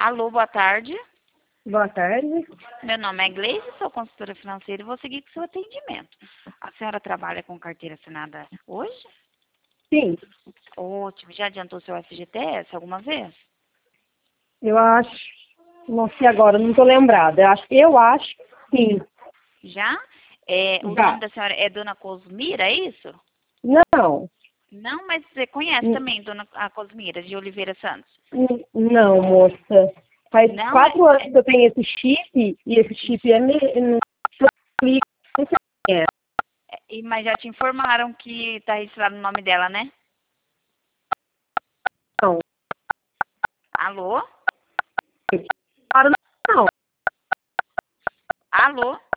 Alô, boa tarde. Boa tarde. Meu nome é Gleice, sou consultora financeira e vou seguir com o seu atendimento. A senhora trabalha com carteira assinada hoje? Sim, Ótimo. Já adiantou seu FGTS alguma vez? eu acho, não sei agora, não estou lembrada. Eu acho que sim. Já? O nome Já. da senhora é Dona Cosmira, é isso? Não, Não, mas você conhece n- também Dona a Cosmira de Oliveira Santos? não, moça. Faz Não, 4 anos que eu tenho esse chip, e esse chip não sei. mas já te informaram que está registrado o nome dela, né? Não, Alô? não. Alô?